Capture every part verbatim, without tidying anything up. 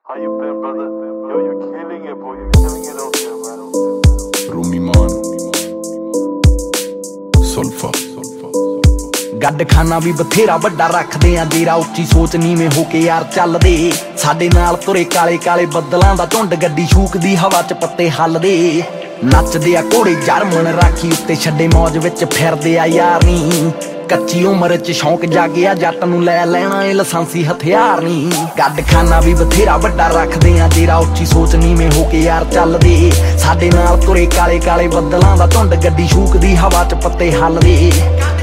How you been, brother? Yo, you killing it, boy. You killing it out there, man. Rumi Man Sulfa ਗੱਡ ਖਾਨਾ ਵੀ ਬਥੇਰਾ ਵੱਡਾ ਰੱਖਦੇ ਆ ਜੇਰਾ ਉੱਚੀ ਸੋਚ ਨੀਵੇਂ ਹੋ ਕੇ ਯਾਰ ਚੱਲਦੇ ਸਾਡੇ ਨਾਲ ਤੁਰੇ ਕਾਲੇ ਕਾਲੇ ਬੱਦਲਾਂ ਦਾ ਝੁੰਡ ਗੱਡੀ ਸ਼ੂਕਦੀ ਹਵਾ ਚ ਪੱਤੇ ਹੱਲਦੇ ਨੱਚਦੇ ਆ ਘੋੜੇ ਜਰਮਨ ਰਾਖੀ ਉੱਤੇ ਛੱਡੇ ਮੌਜ ਵਿੱਚ ਫਿਰਦੇ ਆ ਯਾਰ ਨੀ ਕੱਚੀ ਉਮਰ ਚ ਸ਼ੌਂਕ ਜਾਗਿਆ ਜੱਟ ਨੂੰ ਲੈ ਲੈਣਾ ਏ ਲਾਇਸੈਂਸੀ ਹਥਿਆਰ ਨੀ ਗੱਡ ਖਾਨਾ ਵੀ ਬਥੇਰਾ ਵੱਡਾ ਰੱਖਦੇ ਆ ਜੇਰਾ ਉੱਚੀ ਸੋਚ ਨੀਵੇਂ ਹੋ ਕੇ ਯਾਰ ਚੱਲਦੇ ਸਾਡੇ ਨਾਲ ਤੁਰੇ ਕਾਲੇ ਕਾਲੇ ਬੱਦਲਾਂ ਦਾ ਝੁੰਡ ਗੱਡੀ ਸ਼ੂਕਦੀ ਹਵਾ ਚ ਪੱਤੇ ਹੱਲਦੇ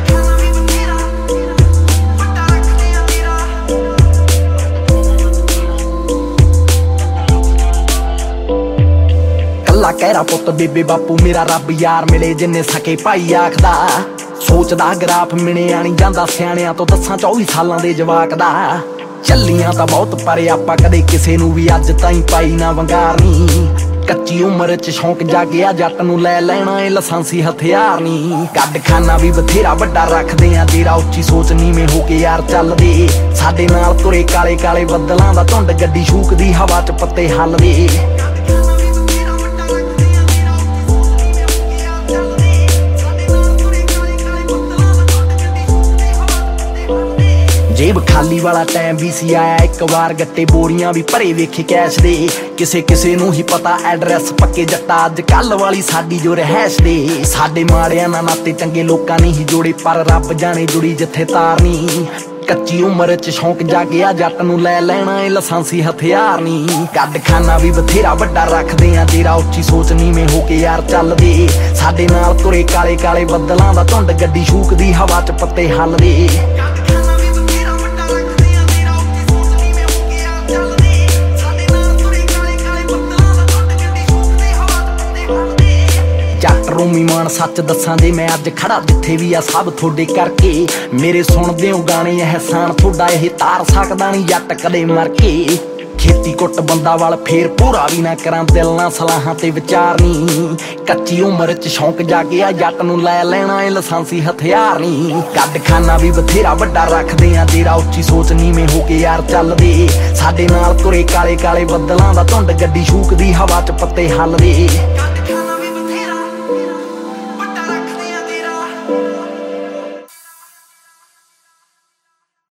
ਕੱਲਾ ਕਹਿਰਾ ਪੁੱਤ ਬੇਬੇ ਬਾਪੂ ਮੇਰਾ ਰੱਬ ਯਾਰ ਮਿਲੇ ਜਿੰਨੇ ਸਕੇ ਭਾਈ ਆਖਦਾ ਸੋਚਦਾ ਗਰਾਫ ਮਿਣਿਆ ਨਹੀਂ ਜਾਂਦਾ ਸਿਆਣਿਆਂ ਤੋਂ ਦੱਸਾਂ ਚੌਵੀ ਸਾਲਾਂ ਦੇ ਜਵਾਕ ਦਾ ਚੱਲੀਆਂ ਤਾਂ ਬਹੁਤ ਪਰ ਆਪਾਂ ਕਦੇ ਕਿਸੇ ਨੂੰ ਵੀ ਅੱਜ ਤਾਈਂ ਪਾਈ ਨਾ ਵੰਗਾਰਨੀ ਕੱਚੀ ਉਮਰ ਚ ਸ਼ੌਂਕ ਜਾਗਿਆ ਜੱਟ ਨੂੰ ਲੈ ਲੈਣਾ ਏ ਲਾਇਸੈਂਸੀ ਹਥਿਆਰ ਨੀ ਗੱਡ ਖਾਨਾ ਵੀ ਬਥੇਰਾ ਵੱਡਾ ਰੱਖਦੇ ਆ ਜੇਰਾ ਉੱਚੀ ਸੋਚ ਨੀਵੇਂ ਹੋ ਕੇ ਯਾਰ ਚੱਲਦੇ ਸਾਡੇ ਨਾਲ ਤੁਰੇ ਕਾਲੇ ਕਾਲੇ ਬੱਦਲਾਂ ਦਾ ਝੁੰਡ ਗੱਡੀ ਸ਼ੂਕਦੀ ਹਵਾ ਚ ਪੱਤੇ ਹੱਲਦੇ ਜੇਬ ਖਾਲੀ ਵਾਲਾ ਟਾਈਮ ਵੀ ਸੀ ਆਇਆ ਇੱਕ ਵਾਰ ਗੱਟੇ ਬੋਰੀਆਂ ਵੀ ਭਰੇ ਵੇਖੇ ਕੈਸ਼ ਦੇ ਕਿਸੇ ਕਿਸੇ ਨੂੰ ਹੀ ਪਤਾ ਐਡਰੈਸ ਪੱਕੇ ਜੱਟਾ ਅੱਜ ਕੱਲ ਵਾਲੀ ਸਾਡੀ ਜੋ ਰਹਿਸ਼ ਦੇ ਸਾਡੇ ਮਾੜਿਆਂ ਨਾਲ ਨਾਤੇ ਚੰਗੇ ਲੋਕਾਂ ਨੇ ਹੀ ਜੋੜੇ ਪਰ ਰੱਬ ਜਾਣੇ ਜੁੜੀ ਜਿੱਥੇ ਤਾਰ ਨੀ ਕੱਚੀ ਉਮਰ ਚ ਸ਼ੌਂਕ ਜਾਗਿਆ ਜੱਟ ਨੂੰ ਲੈ ਲੈਣਾ ਏ ਲਾਇਸੈਂਸੀ ਹਥਿਆਰ ਨੀ ਗੱਡ ਖਾਨਾ ਵੀ ਬਥੇਰਾ ਵੱਡਾ ਰੱਖਦੇ ਆ ਜੇਰਾ ਉੱਚੀ ਸੋਚ ਨੀਵੇਂ ਹੋ ਕੇ ਯਾਰ ਚੱਲਦੇ ਸਾਡੇ ਨਾਲ ਤੁਰੇ ਕਾਲੇ ਕਾਲੇ ਬੱਦਲਾਂ ਦਾ ਝੁੰਡ ਗੱਡੀ ਸ਼ੂਕਦੀ ਹਵਾ ਚ ਪੱਤੇ ਹੱਲਦੇ ਰੂਮੀ ਮਾਨ ਸੱਚ ਦੱਸਾਂ ਦੇ ਮੈਂ ਅੱਜ ਖੜਾ ਜਿੱਥੇ ਵੀ ਆ ਸਭ ਤੁਹਾਡੇ ਕਰਕੇ ਮੇਰੇ ਸੁਣਦੇ ਹੋ ਗਾਣੇ ਅਹਿਸਾਨ ਤੁਹਾਡਾ ਇਹ ਤਾਰ ਸਕਦਾ ਨਹੀਂ ਜੱਟ ਕਦੇ ਮਰ ਕੇ ਖੇਤੀ ਕੁੱਟ ਬੰਦਾ ਵੱਲ ਫੇਰ ਪੂਰਾ ਵੀ ਨਾ ਕਰਾਂ ਦਿਲ ਨਾਲ ਸਲਾਹਾਂ ਤੇ ਵਿਚਾਰ ਨੀ ਕੱਚੀ ਉਮਰ ਚ ਸ਼ੌਂਕ ਜਾਗਿਆ ਜੱਟ ਨੂੰ ਲੈ ਲੈਣਾ ਏ ਲਾਇਸੈਂਸੀ ਹਥਿਆਰ ਨੀ ਗੱਡ ਖਾਨਾ ਵੀ ਬਥੇਰਾ ਵੱਡਾ ਰੱਖਦੇ ਆ ਜੇਰਾ ਉੱਚੀ ਸੋਚ ਨੀਵੇਂ ਹੋ ਕੇ ਯਾਰ ਚੱਲਦੇ ਸਾਡੇ ਨਾਲ ਤੁਰੇ ਕਾਲੇ ਕਾਲੇ ਬੱਦਲਾਂ ਦਾ ਝੁੰਡ ਗੱਡੀ ਸ਼ੂਕਦੀ ਹਵਾ ਚ ਪੱਤੇ ਹੱਲਦੇ